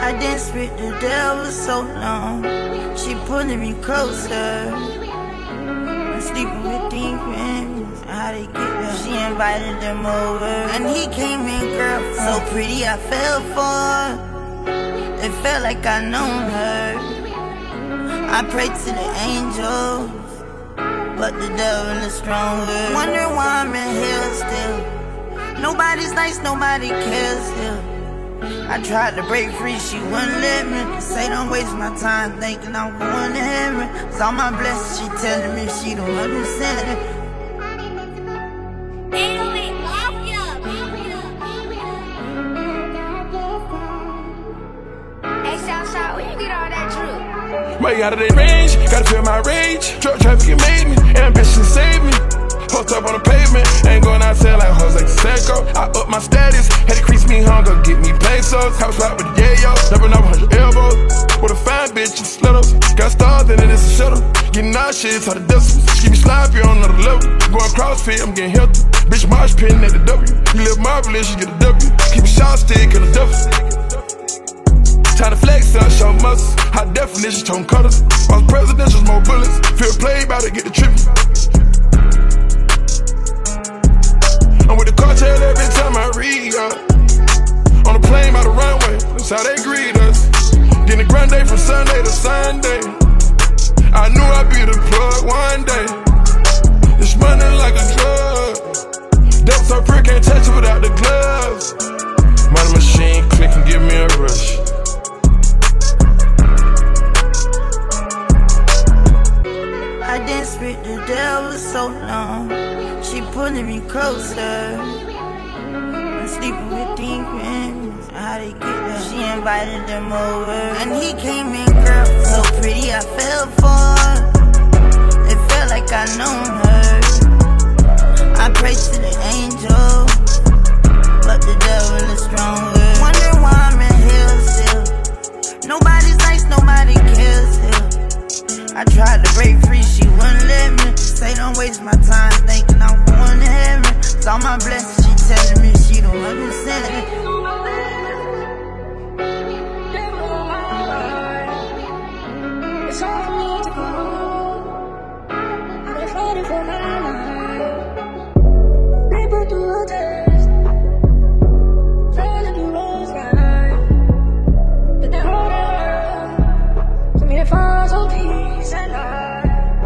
I danced with the devil so long, she pulling me closer. I'm sleeping with demons, how they get there? She invited them over, and he came in, girl, so pretty I fell for her. It felt like I known her. I prayed to the angels, but the devil is stronger. Wonder why I'm in hell still. Nobody's nice, nobody cares here. I tried to break free, she wouldn't let me. Say don't waste my time thinking I'm going to heaven. Cause all my blessings, she telling me she don't understand it. Hey, Southside, where you get all that drip? Way out of their range, gotta feel my rage. Truck traffic made me, ambition saved me. Post up on the pavement, ain't going outside like hoes like Seco. I up my status, had to crease me hunger, get me pesos. House flat with the yayo, jumping over 100 elbows. With a fine bitch and slittles, got stars and then it's a shuttle. Getting all shit, how the decimals. Keep me sloppy on another level. Going CrossFit, I'm getting healthy. Bitch, marsh pitting at the W. You live marvelous, you get a W. Keep a shot stick and a duffel. Time to flex up, show muscles. High definition, tone cutters. While presidentials, more bullets. Feel played, bout to get the trip. I'm with the cartel every time I read up. On the plane by the runway, that's how they greet us. Getting a grande from Sunday to Sunday. I knew I'd be the plug one day. It's running like a drug. Depth so prick, can't touch it without the gloves. Money machine, click and give me a rush. I danced with the devil so long, she pulling me closer. I'm sleeping with demons, how they get there? She invited them over, and he came in, girl, so pretty I fell for her. It felt like I known her. I prayed to the angels, but the devil is stronger. Wonder why I'm in hell still. Nobody's nice, nobody cares here. I tried to break free, she wouldn't let me. Say don't waste my time thinking I'm going to heaven. Cause all my blessings, she telling me she don't understand it. It's hard for me to go. I've been fighting for my life. They put through a test, trying to do what's right, but they're harder for me to find some peace and light.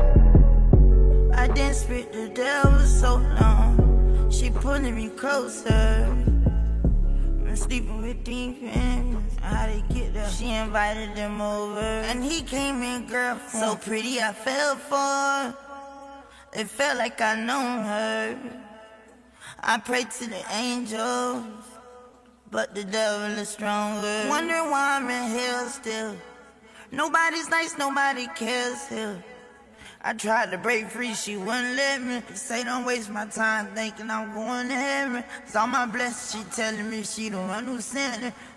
I danced with the devil so long, she pulling me closer. I'm sleeping with demons, how they get there? She invited them over, and he came in, girl, so pretty I fell for her. It felt like I known her. I prayed to the angels, but the devil is stronger. Wonder why I'm in hell still. Nobody's nice, nobody cares here. I tried to break free, she wouldn't let me. Say don't waste my time thinking I'm going to heaven. Cause all my blessings, she telling me she don't understand it.